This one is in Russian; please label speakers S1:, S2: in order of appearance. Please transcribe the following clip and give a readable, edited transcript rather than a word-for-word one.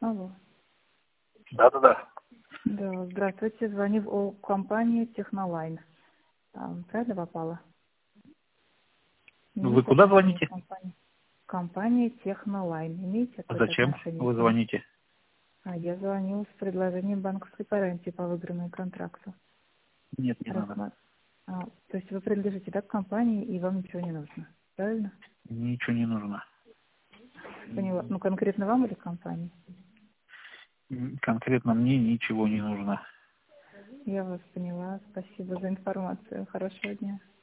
S1: Алло.
S2: Да.
S1: Да, здравствуйте. Звоню в компанию Технолайн. Правильно попала?
S2: Вы
S1: Имеете
S2: куда
S1: отношение к
S2: звоните?
S1: компании? Компания Технолайн. Имеете какое-то
S2: Зачем
S1: отношение
S2: вы
S1: к ней?
S2: звоните?
S1: Я звоню с предложением банковской гарантии по выигранному контракту.
S2: Нет, не надо.
S1: То есть вы принадлежите, да, к компании, и вам ничего не нужно. Правильно?
S2: Ничего не нужно.
S1: Поняла. Ну, конкретно вам или компании?
S2: Конкретно мне ничего не нужно.
S1: Я вас поняла. Спасибо за информацию. Хорошего дня.